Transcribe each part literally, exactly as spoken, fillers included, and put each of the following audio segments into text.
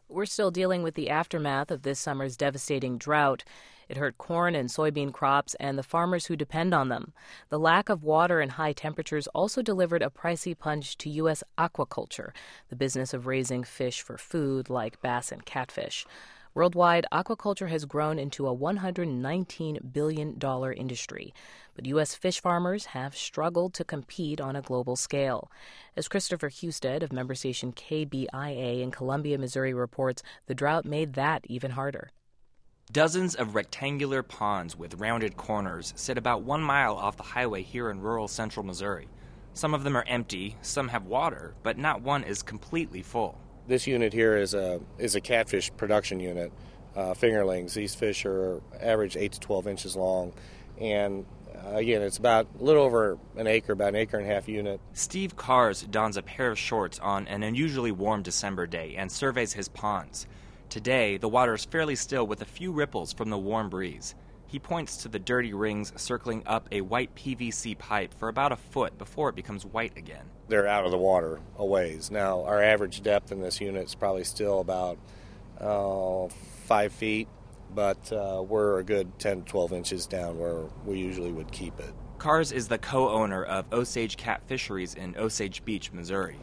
We're still dealing with the aftermath of this summer's devastating drought. It hurt corn and soybean crops and the farmers who depend on them. The lack of water and high temperatures also delivered a pricey punch to U S aquaculture, the business of raising fish for food like bass and catfish. Worldwide, aquaculture has grown into a one hundred nineteen billion dollars industry, but U S fish farmers have struggled to compete on a global scale. As Christopher Husted of member station K B I A in Columbia, Missouri reports, the drought made that even harder. Dozens of rectangular ponds with rounded corners sit about one mile off the highway here in rural central Missouri. Some of them are empty, some have water, but not one is completely full. This unit here is a is a catfish production unit, uh, fingerlings. These fish are average eight to twelve inches long, and uh, again, it's about a little over an acre, about an acre and a half unit. Steve Kars dons a pair of shorts on an unusually warm December day and surveys his ponds. Today, the water is fairly still with a few ripples from the warm breeze. He points to the dirty rings circling up a white P V C pipe for about a foot before it becomes white again. They're out of the water a ways. Now, our average depth in this unit is probably still about uh, five feet, but uh, we're a good ten to twelve inches down where we usually would keep it. Kars is the co-owner of Osage Cat Fisheries in Osage Beach, Missouri.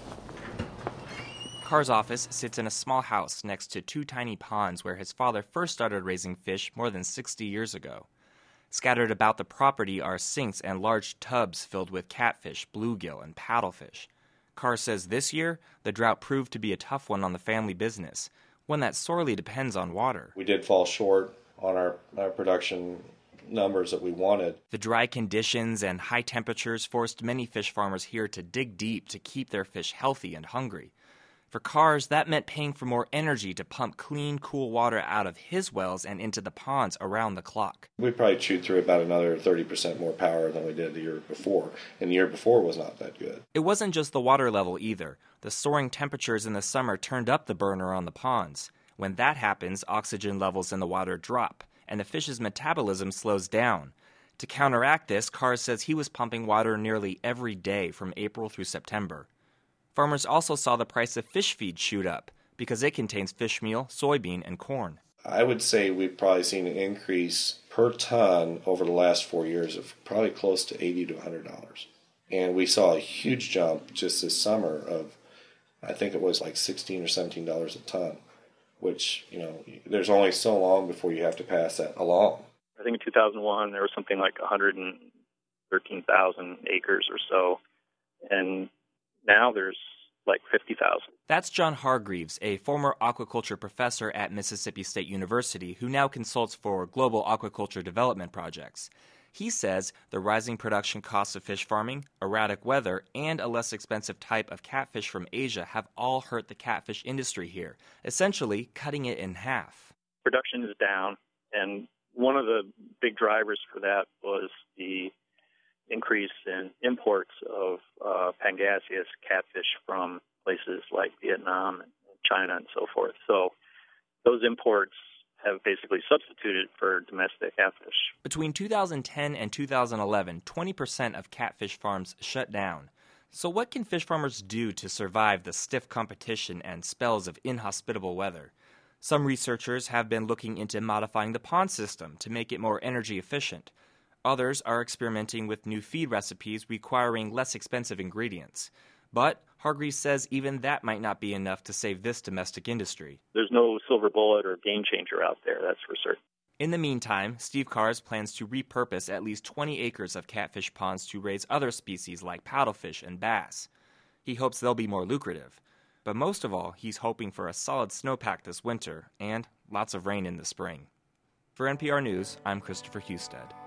Kars' office sits in a small house next to two tiny ponds where his father first started raising fish more than sixty years ago. Scattered about the property are sinks and large tubs filled with catfish, bluegill, and paddlefish. Kars says this year, the drought proved to be a tough one on the family business, one that sorely depends on water. We did fall short on our, our production numbers that we wanted. The dry conditions and high temperatures forced many fish farmers here to dig deep to keep their fish healthy and hungry. For Kars, that meant paying for more energy to pump clean, cool water out of his wells and into the ponds around the clock. We probably chewed through about another thirty percent more power than we did the year before, and the year before was not that good. It wasn't just the water level either. The soaring temperatures in the summer turned up the burner on the ponds. When that happens, oxygen levels in the water drop, and the fish's metabolism slows down. To counteract this, Kars says he was pumping water nearly every day from April through September. Farmers also saw the price of fish feed shoot up because it contains fish meal, soybean, and corn. I would say we've probably seen an increase per ton over the last four years of probably close to eighty to one hundred dollars. And we saw a huge jump just this summer of, I think it was like sixteen or seventeen dollars a ton, which, you know, there's only so long before you have to pass that along. I think in two thousand one there was something like one hundred thirteen thousand acres or so, and now there's like fifty thousand. That's John Hargreaves, a former aquaculture professor at Mississippi State University who now consults for global aquaculture development projects. He says the rising production costs of fish farming, erratic weather, and a less expensive type of catfish from Asia have all hurt the catfish industry here, essentially cutting it in half. Production is down, and one of the big drivers for that was the increase in imports of uh, pangasius catfish from places like Vietnam and China and so forth. So those imports have basically substituted for domestic catfish. Between two thousand ten and two thousand eleven, twenty percent of catfish farms shut down. So what can fish farmers do to survive the stiff competition and spells of inhospitable weather? Some researchers have been looking into modifying the pond system to make it more energy efficient. Others are experimenting with new feed recipes requiring less expensive ingredients. But Hargreaves says even that might not be enough to save this domestic industry. There's no silver bullet or game changer out there, that's for certain. In the meantime, Steve Kars plans to repurpose at least twenty acres of catfish ponds to raise other species like paddlefish and bass. He hopes they'll be more lucrative. But most of all, he's hoping for a solid snowpack this winter and lots of rain in the spring. For N P R News, I'm Christopher Husted.